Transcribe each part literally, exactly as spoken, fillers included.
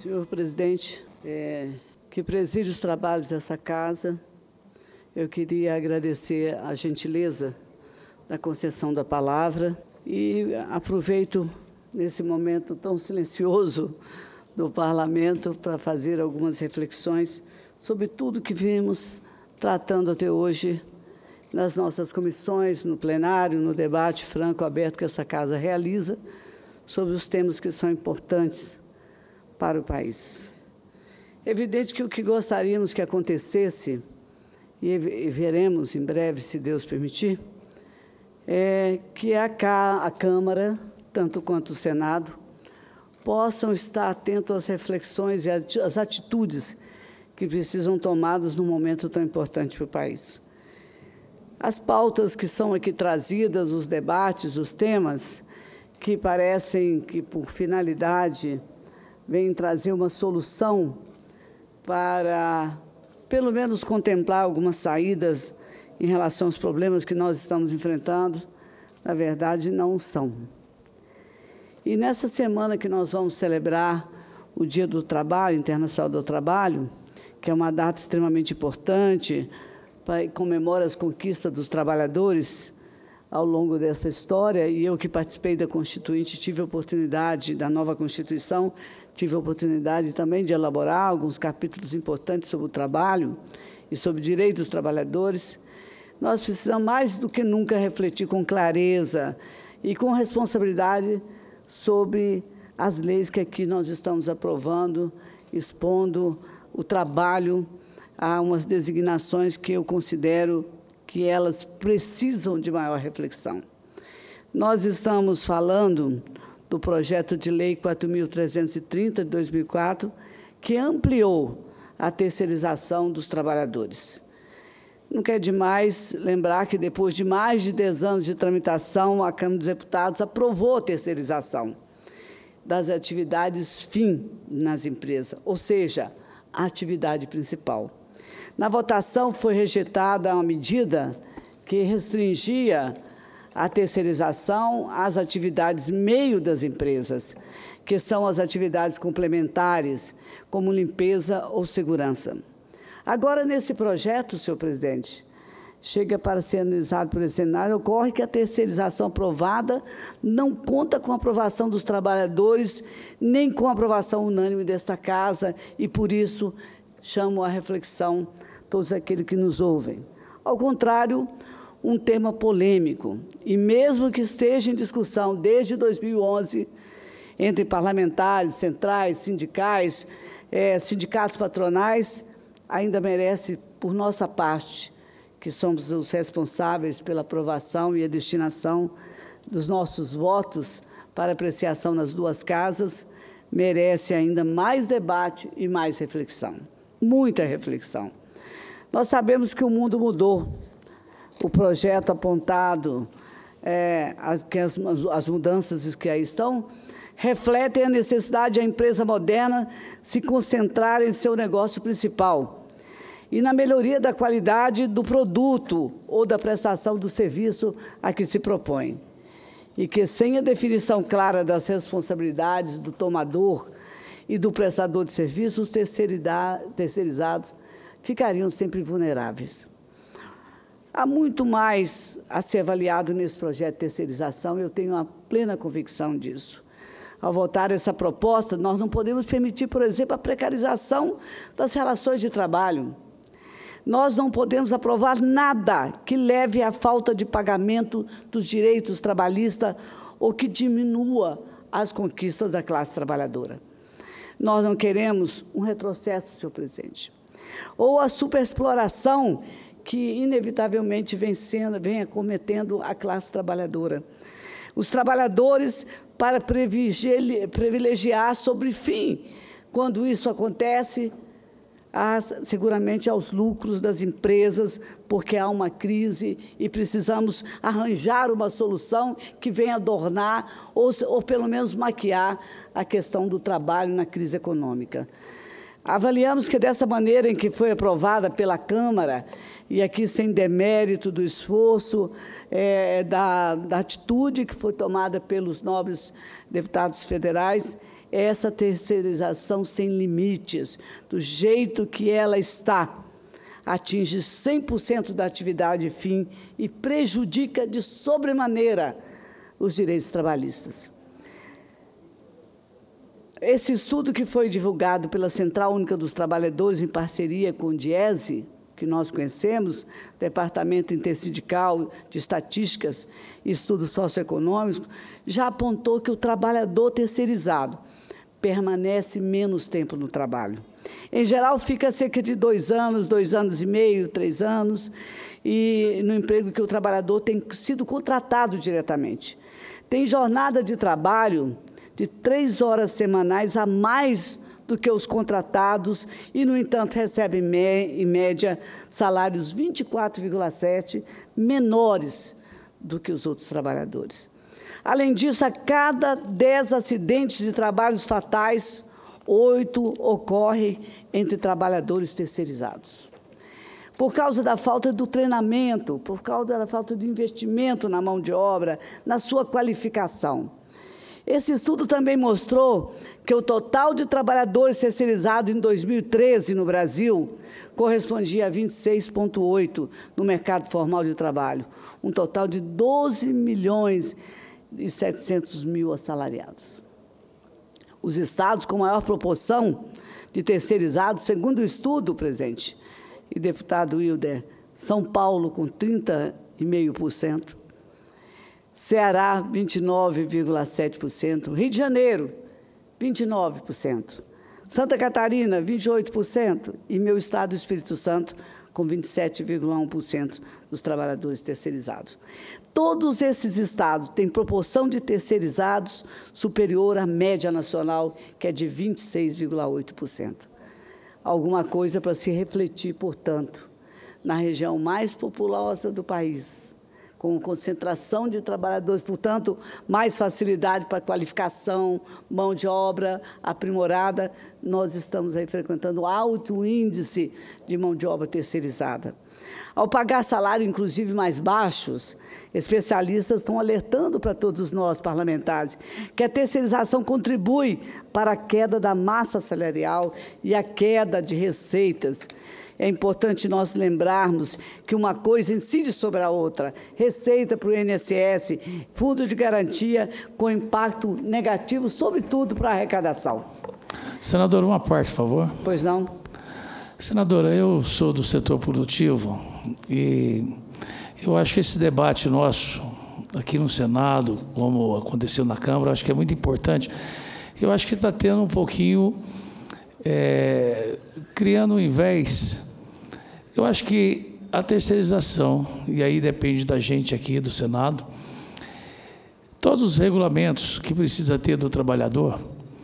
Senhor presidente, é, que preside os trabalhos dessa casa, eu queria agradecer a gentileza da concessão da palavra e aproveito nesse momento tão silencioso do parlamento para fazer algumas reflexões sobre tudo que vimos tratando até hoje nas nossas comissões, no plenário, no debate franco, aberto que essa casa realiza sobre os temas que são importantes para o país. É evidente que o que gostaríamos que acontecesse, e veremos em breve, se Deus permitir, é que a, a Câmara, tanto quanto o Senado, possam estar atentos às reflexões e às atitudes que precisam tomadas num momento tão importante para o país. As pautas que são aqui trazidas, os debates, os temas, que parecem que, por finalidade, vêm trazer uma solução para, pelo menos, contemplar algumas saídas em relação aos problemas que nós estamos enfrentando, na verdade, não são. E nessa semana que nós vamos celebrar o Dia do Trabalho, Internacional do Trabalho, que é uma data extremamente importante, para comemora as conquistas dos trabalhadores ao longo dessa história, e eu que participei da Constituinte, tive a oportunidade, da nova Constituição, tive a oportunidade também de elaborar alguns capítulos importantes sobre o trabalho e sobre direitos dos trabalhadores. Nós precisamos, mais do que nunca, refletir com clareza e com responsabilidade sobre as leis que aqui nós estamos aprovando, expondo o trabalho a umas designações que eu considero que elas precisam de maior reflexão. Nós estamos falando do projeto de lei quatro mil trezentos e trinta, de dois mil e quatro, que ampliou a terceirização dos trabalhadores. Não quer demais lembrar que, depois de mais de dez anos de tramitação, a Câmara dos Deputados aprovou a terceirização das atividades fim nas empresas, ou seja, a atividade principal. Na votação foi rejeitada uma medida que restringia a terceirização às atividades meio das empresas, que são as atividades complementares, como limpeza ou segurança. Agora, nesse projeto, senhor presidente, chega para ser analisado por esse Senado, ocorre que a terceirização aprovada não conta com a aprovação dos trabalhadores, nem com a aprovação unânime desta casa, e, por isso, chamo à reflexão todos aqueles que nos ouvem. Ao contrário, um tema polêmico, e mesmo que esteja em discussão desde dois mil e onze, entre parlamentares, centrais, sindicais, eh, sindicatos patronais, ainda merece, por nossa parte, que somos os responsáveis pela aprovação e a destinação dos nossos votos para apreciação nas duas casas, merece ainda mais debate e mais reflexão, muita reflexão. Nós sabemos que o mundo mudou. O projeto apontado, é, as, que as, as mudanças que aí estão, refletem a necessidade da empresa moderna se concentrar em seu negócio principal e na melhoria da qualidade do produto ou da prestação do serviço a que se propõe. E que, sem a definição clara das responsabilidades do tomador e do prestador de serviços, os terceirizados ficariam sempre vulneráveis. Há muito mais a ser avaliado nesse projeto de terceirização, e eu tenho uma plena convicção disso. Ao votar essa proposta, nós não podemos permitir, por exemplo, a precarização das relações de trabalho. Nós não podemos aprovar nada que leve à falta de pagamento dos direitos trabalhistas ou que diminua as conquistas da classe trabalhadora. Nós não queremos um retrocesso, senhor presidente, ou a superexploração que, inevitavelmente, vem, sendo, vem acometendo a classe trabalhadora. Os trabalhadores, para privilegiar sobre fim, quando isso acontece, há, seguramente, aos lucros das empresas, porque há uma crise e precisamos arranjar uma solução que venha adornar ou, ou pelo menos, maquiar a questão do trabalho na crise econômica. Avaliamos que, dessa maneira em que foi aprovada pela Câmara, e aqui sem demérito do esforço, é, da, da atitude que foi tomada pelos nobres deputados federais, é essa terceirização sem limites, do jeito que ela está. Atinge cem por cento da atividade fim e prejudica de sobremaneira os direitos trabalhistas. Esse estudo que foi divulgado pela Central Única dos Trabalhadores em parceria com o DIESE, que nós conhecemos, Departamento Intersindical de Estatísticas e Estudos Socioeconômicos, já apontou que o trabalhador terceirizado permanece menos tempo no trabalho. Em geral, fica cerca de dois anos, dois anos e meio, três anos, e no emprego que o trabalhador tem sido contratado diretamente. Tem jornada de trabalho de três horas semanais a mais do que os contratados e, no entanto, recebem, em média, salários vinte e quatro vírgula sete menores do que os outros trabalhadores. Além disso, a cada dez acidentes de trabalhos fatais, oito ocorrem entre trabalhadores terceirizados. Por causa da falta do treinamento, por causa da falta de investimento na mão de obra, na sua qualificação. Esse estudo também mostrou que o total de trabalhadores terceirizados em dois mil e treze no Brasil correspondia a vinte e seis vírgula oito no mercado formal de trabalho, um total de doze milhões e setecentos mil assalariados. Os estados com maior proporção de terceirizados, segundo o estudo, presidente e deputado Wilder, São Paulo com trinta vírgula cinco por cento, Ceará, vinte e nove vírgula sete por cento, Rio de Janeiro, vinte e nove por cento, Santa Catarina, vinte e oito por cento, e meu estado, Espírito Santo, com vinte e sete vírgula um por cento dos trabalhadores terceirizados. Todos esses estados têm proporção de terceirizados superior à média nacional, que é de vinte e seis vírgula oito por cento. Alguma coisa para se refletir, portanto, na região mais populosa do país, com concentração de trabalhadores, portanto, mais facilidade para qualificação, mão de obra aprimorada, nós estamos aí frequentando alto índice de mão de obra terceirizada. Ao pagar salário, inclusive, mais baixos, especialistas estão alertando para todos nós, parlamentares, que a terceirização contribui para a queda da massa salarial e a queda de receitas. É importante nós lembrarmos que uma coisa incide sobre a outra. Receita para o I N S S, fundo de garantia, com impacto negativo, sobretudo para a arrecadação. Senadora, uma parte, por favor. Pois não. Senadora, eu sou do setor produtivo e eu acho que esse debate nosso aqui no Senado, como aconteceu na Câmara, acho que é muito importante. Eu acho que está tendo um pouquinho, é, criando um invés. Eu acho que a terceirização, e aí depende da gente aqui do Senado, todos os regulamentos que precisa ter do trabalhador,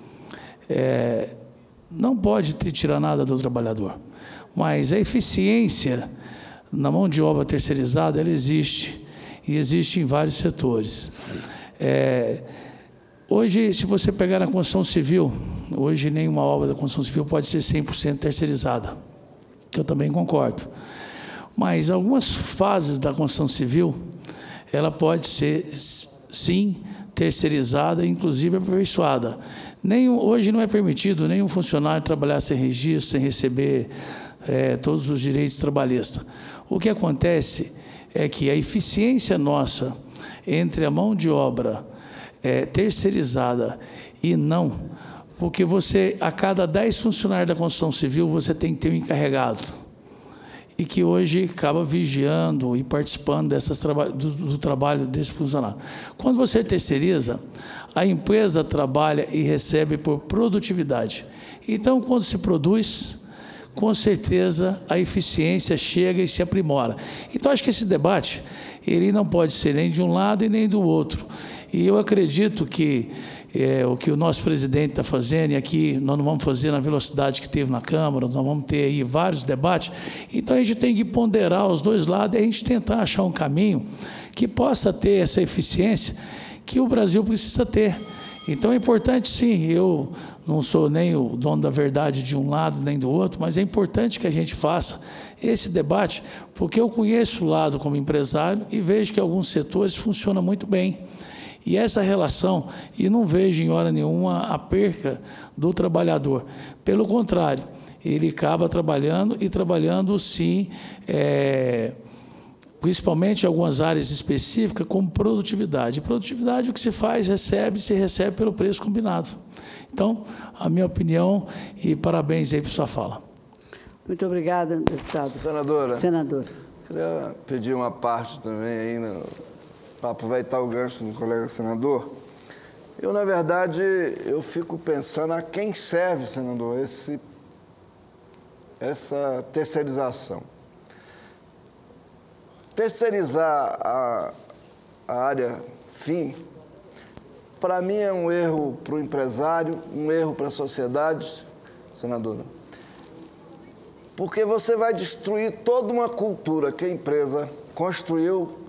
é, não pode te tirar nada do trabalhador, mas a eficiência na mão de obra terceirizada, ela existe, e existe em vários setores. É, hoje, se você pegar na construção civil, hoje nenhuma obra da construção civil pode ser cem por cento terceirizada, que eu também concordo. Mas algumas fases da construção civil, ela pode ser, sim, terceirizada, inclusive aperfeiçoada. Nem, hoje não é permitido nenhum funcionário trabalhar sem registro, sem receber é, todos os direitos trabalhistas. O que acontece é que a eficiência nossa entre a mão de obra é, terceirizada e não, porque você, a cada dez funcionários da construção civil, você tem que ter um encarregado, e que hoje acaba vigiando e participando dessas traba do, do trabalho desse funcionário. Quando você terceiriza, a empresa trabalha e recebe por produtividade. Então, quando se produz, com certeza a eficiência chega e se aprimora. Então, acho que esse debate, ele não pode ser nem de um lado e nem do outro. E eu acredito que é, o que o nosso presidente está fazendo, e aqui nós não vamos fazer na velocidade que teve na Câmara, nós vamos ter aí vários debates, então a gente tem que ponderar os dois lados e a gente tentar achar um caminho que possa ter essa eficiência que o Brasil precisa ter. Então é importante, sim, eu não sou nem o dono da verdade de um lado nem do outro, mas é importante que a gente faça esse debate, porque eu conheço o lado como empresário e vejo que alguns setores funcionam muito bem. E essa relação, e não vejo em hora nenhuma a perca do trabalhador. Pelo contrário, ele acaba trabalhando e trabalhando, sim, é, principalmente em algumas áreas específicas, como produtividade. Produtividade, o que se faz, recebe, se recebe pelo preço combinado. Então, a minha opinião, e parabéns aí por sua fala. Muito obrigada, deputado. Senadora. Senador. Queria pedir uma parte também aí, para aproveitar o gancho do colega senador. Eu, na verdade, eu fico pensando a quem serve, senador, esse, essa terceirização. Terceirizar a, a área fim, para mim é um erro para o empresário, um erro para a sociedade, senadora, porque você vai destruir toda uma cultura que a empresa construiu,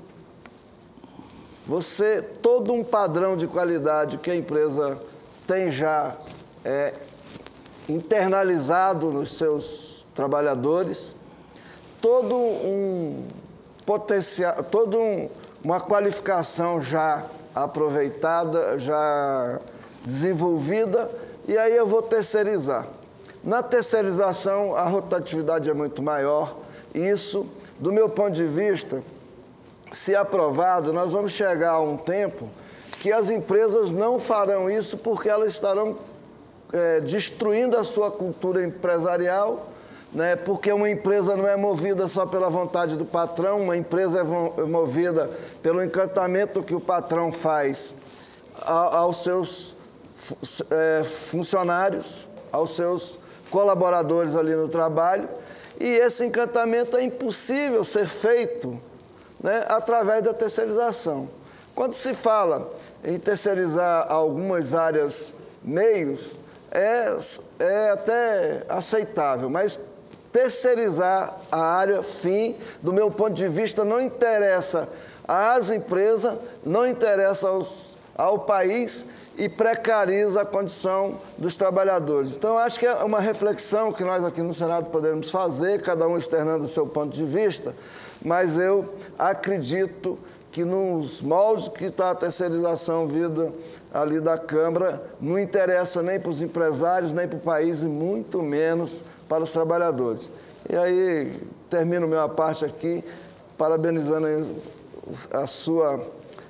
você, todo um padrão de qualidade que a empresa tem já é, internalizado nos seus trabalhadores, todo um potencial, toda um, uma qualificação já aproveitada, já desenvolvida, e aí eu vou terceirizar. Na terceirização, a rotatividade é muito maior, e isso, do meu ponto de vista, se aprovado, nós vamos chegar a um tempo que as empresas não farão isso porque elas estarão é, destruindo a sua cultura empresarial, né? Porque uma empresa não é movida só pela vontade do patrão, uma empresa é movida pelo encantamento que o patrão faz aos seus é, funcionários, aos seus colaboradores ali no trabalho, e esse encantamento é impossível ser feito, né, através da terceirização. Quando se fala em terceirizar algumas áreas meios, é, é até aceitável, mas terceirizar a área fim, do meu ponto de vista, não interessa às empresas, não interessa aos, ao país e precariza a condição dos trabalhadores. Então, acho que é uma reflexão que nós aqui no Senado podemos fazer, cada um externando o seu ponto de vista, mas eu acredito que nos moldes que está a terceirização vida ali da Câmara, não interessa nem para os empresários, nem para o país, e muito menos para os trabalhadores. E aí, termino minha parte aqui, parabenizando a sua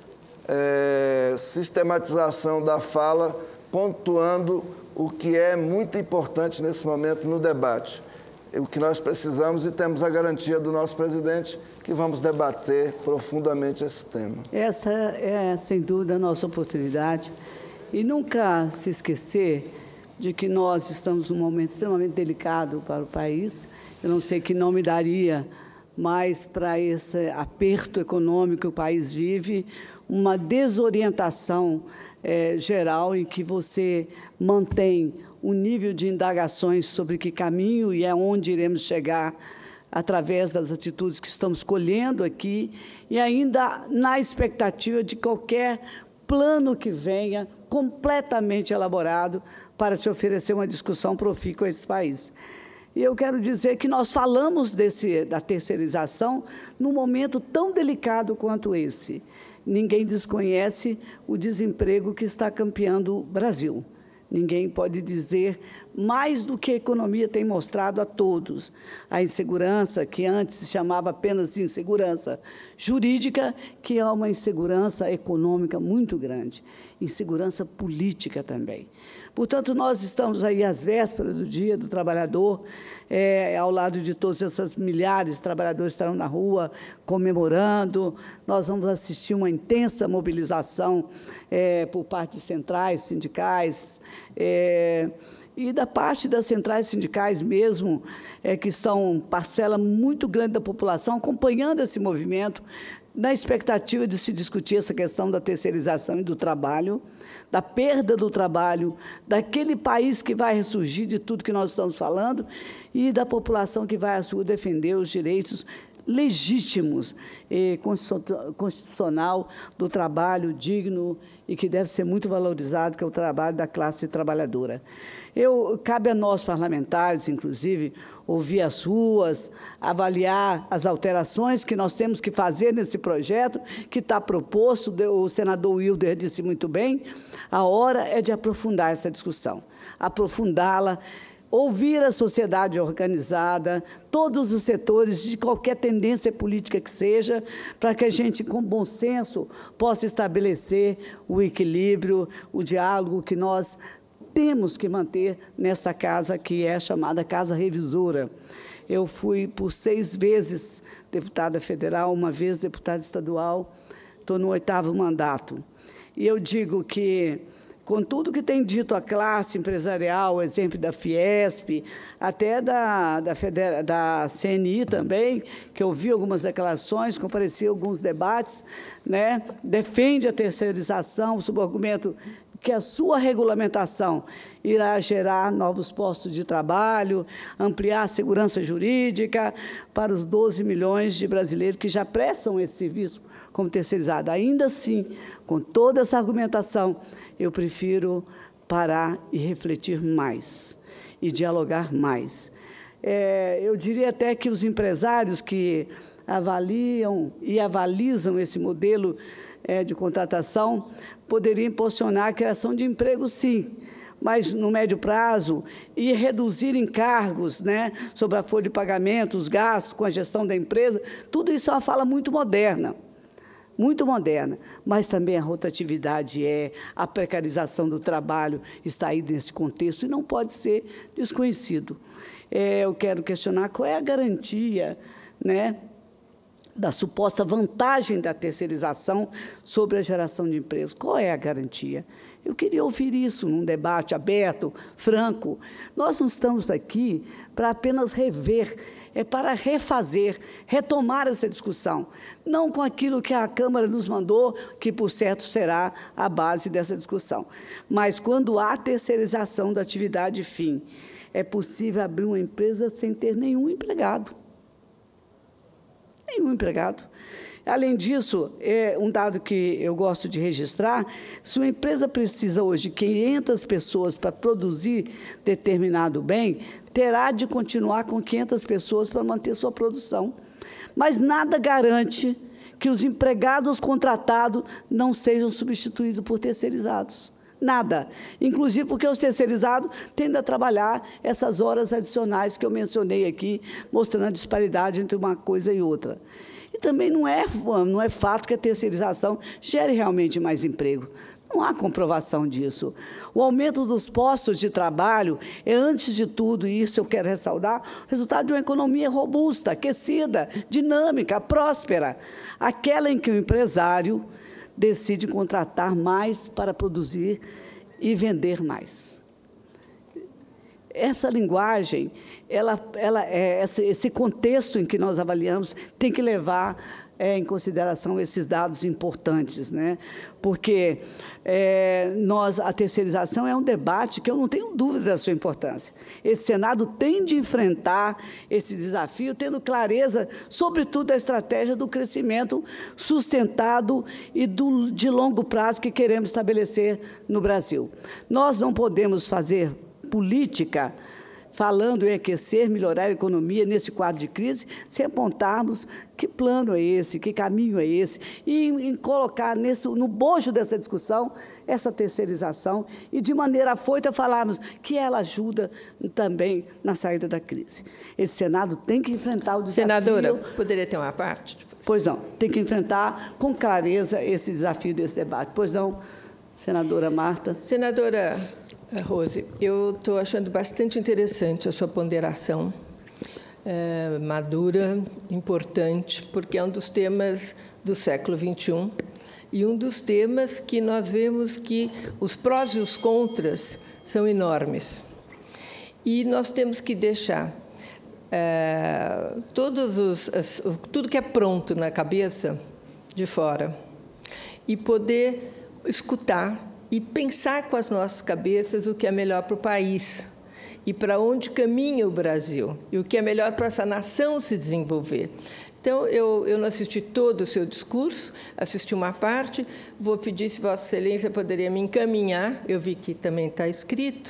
é, sistematização da fala, pontuando o que é muito importante nesse momento no debate. O que nós precisamos, e temos a garantia do nosso presidente que vamos debater profundamente esse tema. Essa é, sem dúvida, a nossa oportunidade. E nunca se esquecer de que nós estamos num momento extremamente delicado para o país. Eu não sei que nome daria mais para esse aperto econômico que o país vive, uma desorientação é, geral em que você mantém um nível de indagações sobre que caminho e aonde iremos chegar através das atitudes que estamos colhendo aqui, e ainda na expectativa de qualquer plano que venha completamente elaborado para se oferecer uma discussão profícua a esse país. E eu quero dizer que nós falamos desse, da terceirização num momento tão delicado quanto esse. Ninguém desconhece o desemprego que está campeando o Brasil. Ninguém pode dizer mais do que a economia tem mostrado a todos. A insegurança, que antes se chamava apenas de insegurança jurídica, que é uma insegurança econômica muito grande, insegurança política também. Portanto, nós estamos aí às vésperas do Dia do Trabalhador, é, ao lado de todos esses milhares de trabalhadores que estarão na rua comemorando. Nós vamos assistir uma intensa mobilização é, por parte de centrais sindicais, é, e da parte das centrais sindicais mesmo, é, que são parcela muito grande da população, acompanhando esse movimento, na expectativa de se discutir essa questão da terceirização e do trabalho, da perda do trabalho, daquele país que vai ressurgir de tudo que nós estamos falando, e da população que vai à rua defender os direitos legítimos e constitucional do trabalho digno e que deve ser muito valorizado, que é o trabalho da classe trabalhadora. Eu, cabe a nós, parlamentares, inclusive, ouvir as ruas, avaliar as alterações que nós temos que fazer nesse projeto que está proposto. O senador Wilder disse muito bem, a hora é de aprofundar essa discussão, aprofundá-la, ouvir a sociedade organizada, todos os setores, de qualquer tendência política que seja, para que a gente, com bom senso, possa estabelecer o equilíbrio, o diálogo que nós temos que manter nessa casa, que é chamada Casa Revisora. Eu fui por seis vezes deputada federal, uma vez deputada estadual, estou no oitavo mandato. E eu digo que, com tudo que tem dito a classe empresarial, o exemplo da Fiesp, até da, da, Federa, da C N I também, que eu vi algumas declarações, compareci a alguns debates, né, defende a terceirização sob o argumento que a sua regulamentação irá gerar novos postos de trabalho, ampliar a segurança jurídica para os doze milhões de brasileiros que já prestam esse serviço como terceirizado. Ainda assim, com toda essa argumentação, eu prefiro parar e refletir mais, e dialogar mais. É, eu diria até que os empresários que avaliam e avalizam esse modelo é, de contratação poderiam impulsionar a criação de emprego, sim, mas no médio prazo, e reduzir encargos, né, sobre a folha de pagamento, os gastos com a gestão da empresa, tudo isso é uma fala muito moderna. Muito moderna, mas também a rotatividade é, a precarização do trabalho está aí nesse contexto e não pode ser desconhecido. É, eu quero questionar qual é a garantia, né, da suposta vantagem da terceirização sobre a geração de empregos. Qual é a garantia? Eu queria ouvir isso num debate aberto, franco. Nós não estamos aqui para apenas rever, é para refazer, retomar essa discussão, não com aquilo que a Câmara nos mandou, que, por certo, será a base dessa discussão. Mas, quando há terceirização da atividade fim, é possível abrir uma empresa sem ter nenhum empregado. Nenhum empregado. Além disso, é um dado que eu gosto de registrar, se uma empresa precisa hoje de quinhentas pessoas para produzir determinado bem, terá de continuar com quinhentas pessoas para manter sua produção. Mas nada garante que os empregados contratados não sejam substituídos por terceirizados. Nada. Inclusive porque os terceirizados tendem a trabalhar essas horas adicionais que eu mencionei aqui, mostrando a disparidade entre uma coisa e outra. E também não é, não é fato que a terceirização gere realmente mais emprego. Não há comprovação disso. O aumento dos postos de trabalho é, antes de tudo, e isso eu quero ressaltar, resultado de uma economia robusta, aquecida, dinâmica, próspera, aquela em que o empresário decide contratar mais para produzir e vender mais. Essa linguagem, ela, ela, é, esse contexto em que nós avaliamos, tem que levar é, em consideração esses dados importantes, né? Porque é, nós, a terceirização é um debate que eu não tenho dúvida da sua importância. Esse Senado tem de enfrentar esse desafio, tendo clareza, sobretudo, da estratégia do crescimento sustentado e do, de longo prazo que queremos estabelecer no Brasil. Nós não podemos fazer política falando em aquecer, melhorar a economia nesse quadro de crise, sem apontarmos que plano é esse, que caminho é esse, e em colocar nesse, no bojo dessa discussão essa terceirização e, de maneira afoita, falarmos que ela ajuda também na saída da crise. Esse Senado tem que enfrentar o desafio... Senadora, poderia ter uma parte? Pois não, tem que enfrentar com clareza esse desafio desse debate. Pois não, senadora Marta? Senadora Rose, eu estou achando bastante interessante a sua ponderação, é, madura, importante, porque é um dos temas do século vinte e um e um dos temas que nós vemos que os prós e os contras são enormes. E nós temos que deixar é, todos os, as, tudo que é pronto na cabeça de fora e poder escutar e pensar com as nossas cabeças o que é melhor para o país e para onde caminha o Brasil e o que é melhor para essa nação se desenvolver. Então, eu, eu não assisti todo o seu discurso, assisti uma parte, vou pedir se Vossa Excelência poderia me encaminhar, eu vi que também está escrito,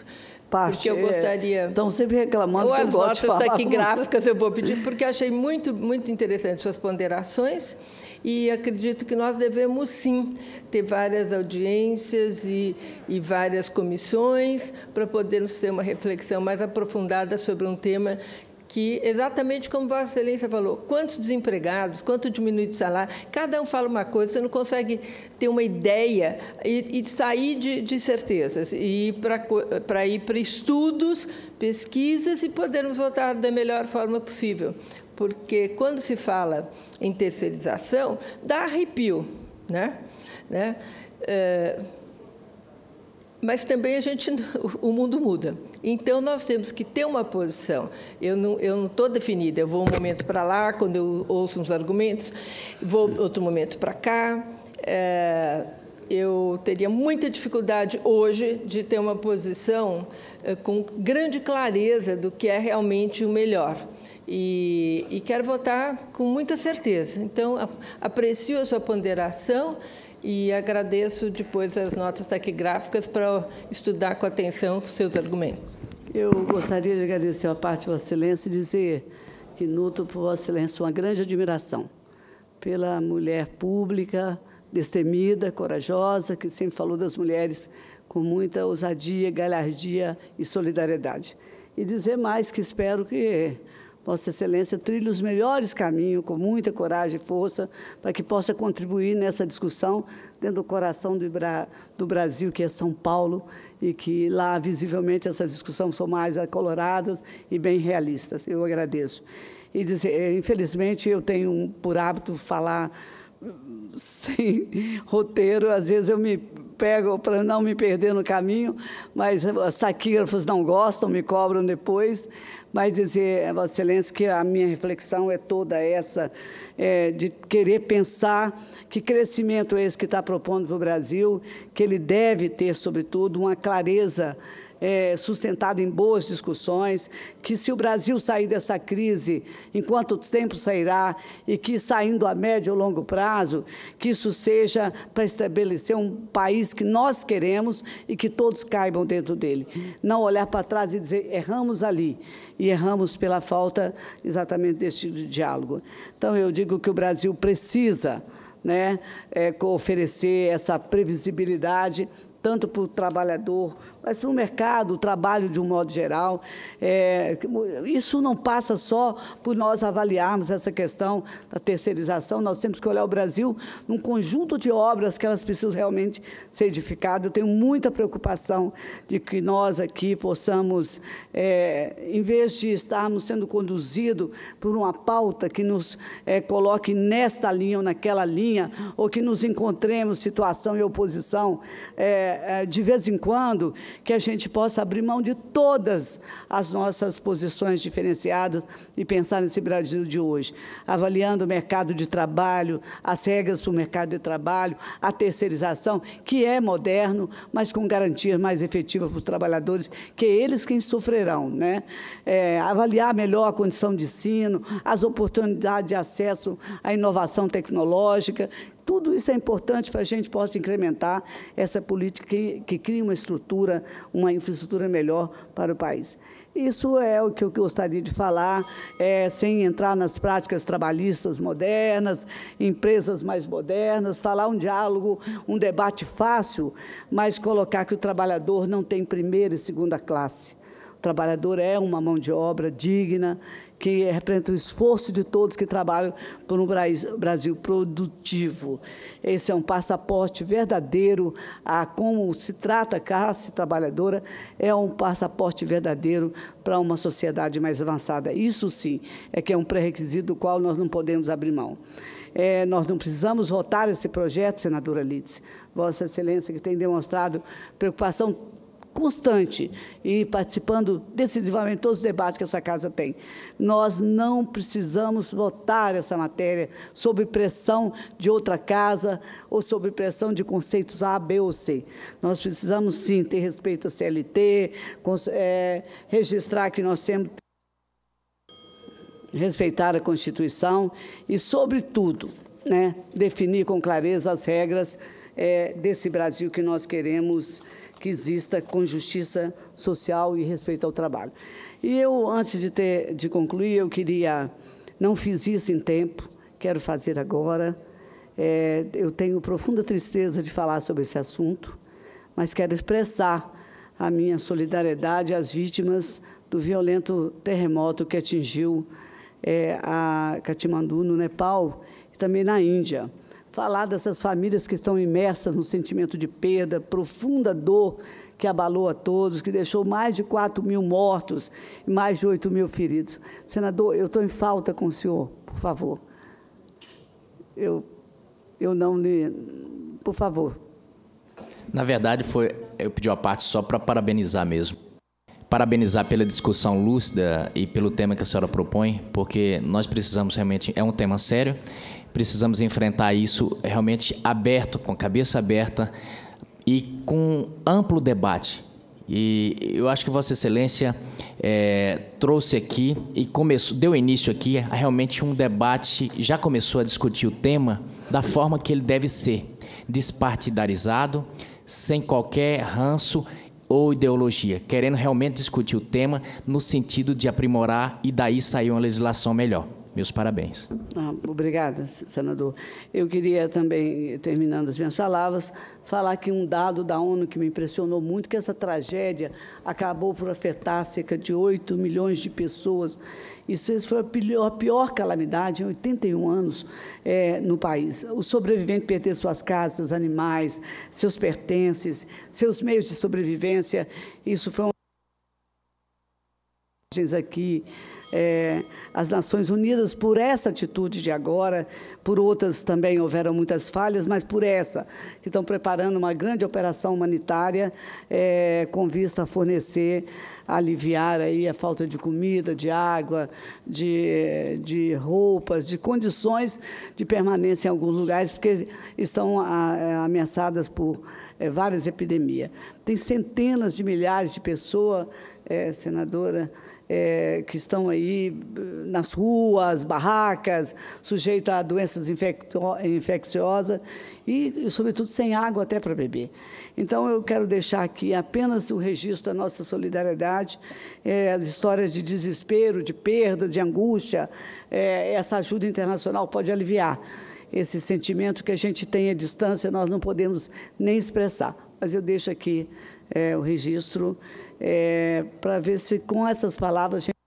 parte. Porque eu gostaria... É, estão sempre reclamando Ou que eu as gosto de notas falar taquigráficas eu vou pedir, porque achei muito, muito interessante suas ponderações e acredito que nós devemos, sim, ter várias audiências e, e várias comissões para podermos ter uma reflexão mais aprofundada sobre um tema que, exatamente como Vossa Excelência falou, quantos desempregados, quanto diminui de salário, cada um fala uma coisa, você não consegue ter uma ideia e, e sair de, de certezas, e ir para ir para estudos, pesquisas e podermos votar da melhor forma possível. Porque, quando se fala em terceirização, dá arrepio, né? né? É, mas também a gente, o mundo muda. Então, nós temos que ter uma posição. Eu não eu não estou definida, eu vou um momento para lá, quando eu ouço uns argumentos, vou outro momento para cá. É, eu teria muita dificuldade hoje de ter uma posição é, com grande clareza do que é realmente o melhor. E, e quero votar com muita certeza. Então, aprecio a sua ponderação e agradeço depois as notas taquigráficas para estudar com atenção os seus argumentos. Eu gostaria de agradecer a parte de Vossa Excelência e dizer que nutro por Vossa Excelência uma grande admiração pela mulher pública, destemida, corajosa, que sempre falou das mulheres com muita ousadia, galhardia e solidariedade. E dizer mais que espero que Vossa Excelência trilhe os melhores caminhos, com muita coragem e força, para que possa contribuir nessa discussão dentro do coração do, Bra do Brasil, que é São Paulo, e que lá, visivelmente, essas discussões são mais acoloradas e bem realistas. Eu agradeço. E dizer, infelizmente, eu tenho por hábito falar sem roteiro, às vezes eu me pego para não me perder no caminho, mas os taquígrafos não gostam, me cobram depois, mas dizer, Vossa Excelência, que a minha reflexão é toda essa, é, de querer pensar que crescimento é esse que está propondo para o Brasil, que ele deve ter, sobretudo, uma clareza É, sustentado em boas discussões, que se o Brasil sair dessa crise, em quanto tempo sairá, e que saindo a médio ou longo prazo, que isso seja para estabelecer um país que nós queremos e que todos caibam dentro dele. Não olhar para trás e dizer, erramos ali, e erramos pela falta exatamente deste diálogo. Então, eu digo que o Brasil precisa, né, é, oferecer essa previsibilidade, tanto para o trabalhador, mas para o mercado, o trabalho de um modo geral. É, isso não passa só por nós avaliarmos essa questão da terceirização, nós temos que olhar o Brasil num conjunto de obras que elas precisam realmente ser edificadas. Eu tenho muita preocupação de que nós aqui possamos, é, em vez de estarmos sendo conduzidos por uma pauta que nos é, coloque nesta linha ou naquela linha, ou que nos encontremos situação e oposição, é, é, de vez em quando, que a gente possa abrir mão de todas as nossas posições diferenciadas e pensar nesse Brasil de hoje, avaliando o mercado de trabalho, as regras para o mercado de trabalho, a terceirização, que é moderno, mas com garantias mais efetivas para os trabalhadores, que é eles quem sofrerão, né? É, avaliar melhor a condição de ensino, as oportunidades de acesso à inovação tecnológica. Tudo isso é importante para a gente possa incrementar essa política que, que cria uma estrutura, uma infraestrutura melhor para o país. Isso é o que eu gostaria de falar, é, sem entrar nas práticas trabalhistas modernas, empresas mais modernas, falar um diálogo, um debate fácil, mas colocar que o trabalhador não tem primeira e segunda classe. O trabalhador é uma mão de obra digna, que representa o esforço de todos que trabalham por um Brasil produtivo. Esse é um passaporte verdadeiro a como se trata a classe trabalhadora, é um passaporte verdadeiro para uma sociedade mais avançada. Isso, sim, é que é um pré-requisito do qual nós não podemos abrir mão. É, nós não precisamos votar esse projeto, senadora Lídice. Vossa Excelência, que tem demonstrado preocupação constante e participando decisivamente de todos os debates que essa casa tem. Nós não precisamos votar essa matéria sob pressão de outra casa ou sob pressão de conceitos A, B ou C. Nós precisamos, sim, ter respeito à C L T, é, registrar que nós temos respeitar a Constituição e, sobretudo, né, definir com clareza as regras é, desse Brasil que nós queremos que exista com justiça social e respeito ao trabalho. E eu, antes de, ter, de concluir, eu queria, não fiz isso em tempo, quero fazer agora. É, eu tenho profunda tristeza de falar sobre esse assunto, mas quero expressar a minha solidariedade às vítimas do violento terremoto que atingiu é, a Katmandu, no Nepal, e também na Índia. Falar dessas famílias que estão imersas no sentimento de perda, profunda dor que abalou a todos, que deixou mais de quatro mil mortos e mais de oito mil feridos. Senador, eu estou em falta com o senhor, por favor. Eu, eu não lhe... Por favor. Na verdade, foi, eu pedi uma parte só para parabenizar mesmo. Parabenizar pela discussão lúcida e pelo tema que a senhora propõe, porque nós precisamos realmente, é um tema sério, precisamos enfrentar isso realmente aberto, com a cabeça aberta e com amplo debate. E eu acho que Vossa Excelência é, trouxe aqui e começou, deu início aqui a realmente um debate, já começou a discutir o tema da forma que ele deve ser, despartidarizado, sem qualquer ranço ou ideologia, querendo realmente discutir o tema no sentido de aprimorar e daí sair uma legislação melhor. Meus parabéns. Ah, obrigada, senador. Eu queria também, terminando as minhas palavras, falar que um dado da ONU que me impressionou muito, que essa tragédia acabou por afetar cerca de oito milhões de pessoas. Isso foi a pior, a pior calamidade em oitenta e um anos é, no país. O sobrevivente perder suas casas, seus animais, seus pertences, seus meios de sobrevivência. Isso foi uma aqui, é, as Nações Unidas, por essa atitude de agora, por outras também houveram muitas falhas, mas por essa, que estão preparando uma grande operação humanitária é, com vista a fornecer, a aliviar aí a falta de comida, de água, de, de roupas, de condições de permanência em alguns lugares, porque estão a, ameaçadas por é, várias epidemias. Tem centenas de milhares de pessoas, é, senadora, É, que estão aí nas ruas, barracas, sujeitos a doenças infecciosas e, e, sobretudo, sem água até para beber. Então, eu quero deixar aqui apenas o registro da nossa solidariedade, é, as histórias de desespero, de perda, de angústia. É, essa ajuda internacional pode aliviar esse sentimento que a gente tem à distância, nós não podemos nem expressar. Mas eu deixo aqui é, o registro é, para ver se com essas palavras a gente...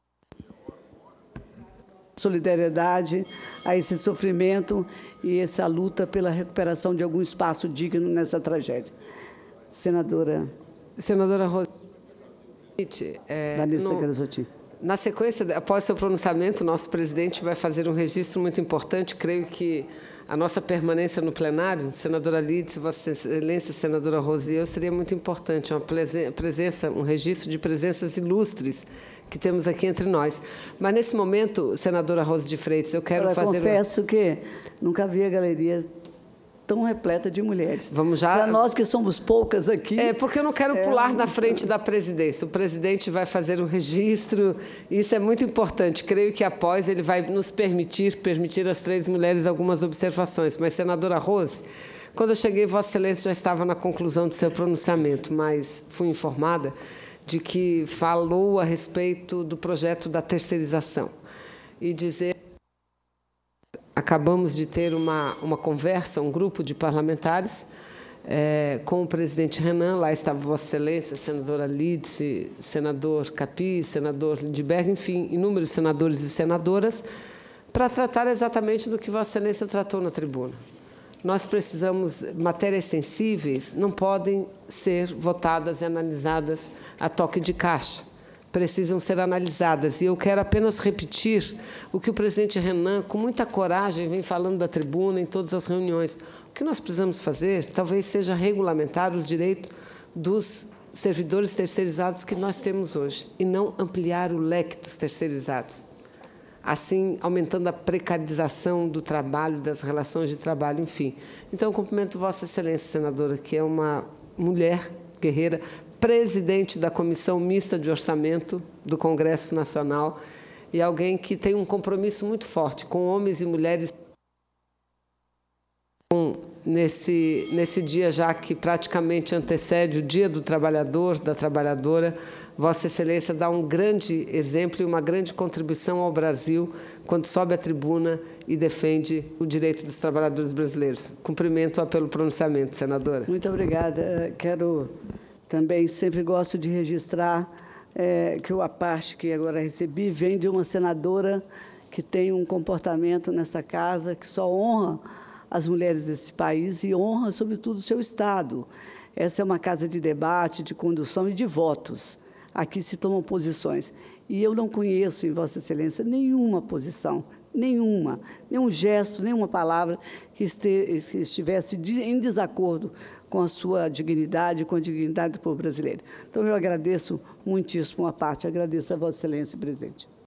solidariedade a esse sofrimento e essa luta pela recuperação de algum espaço digno nessa tragédia. Senadora... Senadora Rose, é, Vanessa Garazotti. Na sequência, após seu pronunciamento, nosso presidente vai fazer um registro muito importante. Creio que a nossa permanência no plenário, senadora Lídice, Vossa Excelência, senadora Rosiel, seria muito importante, uma presença, um registro de presenças ilustres que temos aqui entre nós. Mas, nesse momento, senadora Rose de Freitas, eu quero eu fazer... Eu confesso que nunca vi a galeria tão repleta de mulheres. Vamos já... Para nós que somos poucas aqui... É, porque eu não quero é... pular na frente da presidência. O presidente vai fazer um registro, e isso é muito importante. Creio que, após, ele vai nos permitir, permitir às três mulheres algumas observações. Mas, senadora Rose, quando eu cheguei, Vossa Excelência já estava na conclusão do seu pronunciamento, mas fui informada de que falou a respeito do projeto da terceirização. E dizer... Acabamos de ter uma, uma conversa, um grupo de parlamentares, é, com o presidente Renan. Lá estava Vossa Excelência, senadora Lídice, senador Capi, senador Lindbergh, enfim, inúmeros senadores e senadoras, para tratar exatamente do que Vossa Excelência tratou na tribuna. Nós precisamos, matérias sensíveis não podem ser votadas e analisadas a toque de caixa. Precisam ser analisadas. E eu quero apenas repetir o que o presidente Renan, com muita coragem, vem falando da tribuna em todas as reuniões. O que nós precisamos fazer, talvez seja regulamentar os direitos dos servidores terceirizados que nós temos hoje, e não ampliar o leque dos terceirizados, assim aumentando a precarização do trabalho, das relações de trabalho, enfim. Então, eu cumprimento Vossa Excelência, senadora, que é uma mulher guerreira, presidente da Comissão Mista de Orçamento do Congresso Nacional e alguém que tem um compromisso muito forte com homens e mulheres com nesse, nesse dia já que praticamente antecede o Dia do Trabalhador, da Trabalhadora, Vossa Excelência dá um grande exemplo e uma grande contribuição ao Brasil quando sobe à tribuna e defende o direito dos trabalhadores brasileiros. Cumprimento-a pelo pronunciamento, senadora. Muito obrigada. Quero também, sempre gosto de registrar é, que a parte que agora recebi vem de uma senadora que tem um comportamento nessa casa que só honra as mulheres desse país e honra, sobretudo, o seu Estado. Essa é uma casa de debate, de condução e de votos. Aqui se tomam posições. E eu não conheço, em Vossa Excelência, nenhuma posição, nenhuma, nenhum gesto, nenhuma palavra que, este, que estivesse de, em desacordo com a sua dignidade, com a dignidade do povo brasileiro. Então, eu agradeço muitíssimo a parte, agradeço a Vossa Excelência, presidente.